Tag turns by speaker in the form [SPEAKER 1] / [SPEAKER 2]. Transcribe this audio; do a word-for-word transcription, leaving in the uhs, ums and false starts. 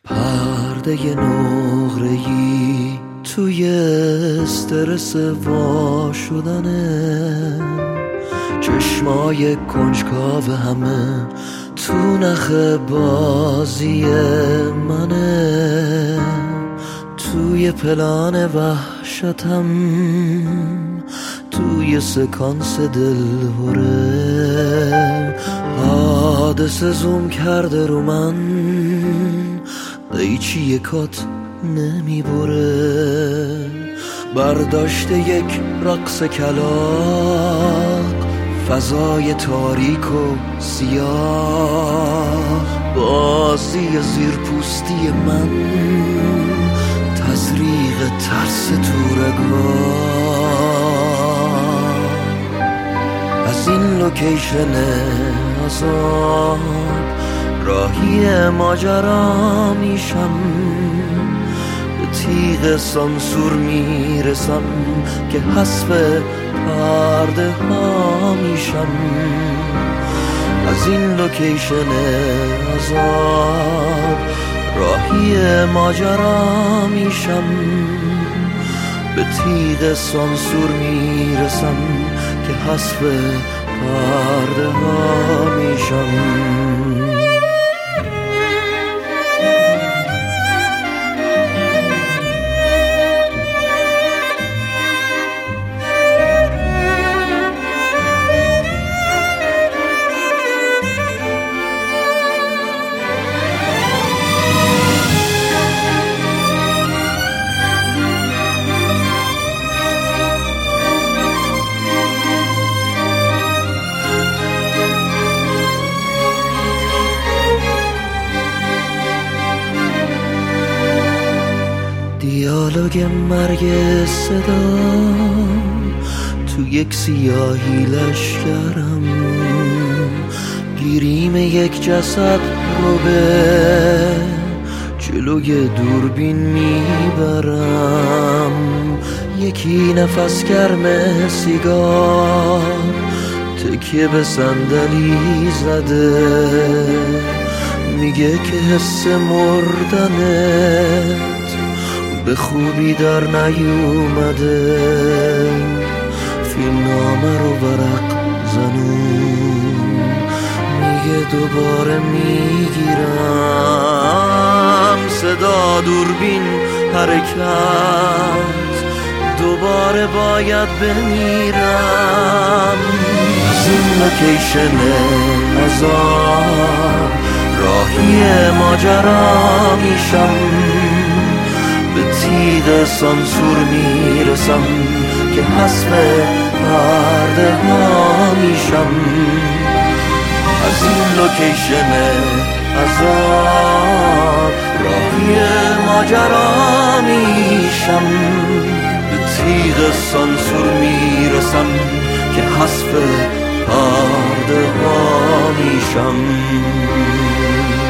[SPEAKER 1] پرده نقره‌ای توی استرس وا شدنه، چشمای کنجکاو همه تو نخ بازی منه، توی پلان وحشتم، توی سکانس دلهوره، حادثه زوم کرده رو من، قیچی کات نمیبره، برداشته یک رقص کلاغ، فضای تاریک و سیاه، بازی زیرپوستی من، تزریق ترس تو رگ‌ها. از این لوکیشن عذاب راهی ماجرا میشم، به تیغ سانسور میرسم که حذف پرده ها میشم. از این لوکیشن عذاب راهی ماجرا میشم، به تیغ سانسور میرسم که حذف پرده ها میشم. دیالوگ مرگ صدا تو یک سیاهی لشکرم، گیریم یک جسد رو به جلوی دوربین میبرم، یکی نفس گرم سیگار تکیه به صندلی زده، میگه که حس مردنت به خوبی در نیومده، فیلمنامه رو ورق زنون، میگه دوباره میگیرم صدا دوربین حرکت، دوباره باید بمیرم. از این لوکیشن عذاب راهی ماجرا میشم، به تیغ سانسور میرسم که حذف پرده ها میشم. از این لوکیشن عذاب راهی ماجرا میشم، به تیغ سانسور میرسم که حذف پرده ها میشم.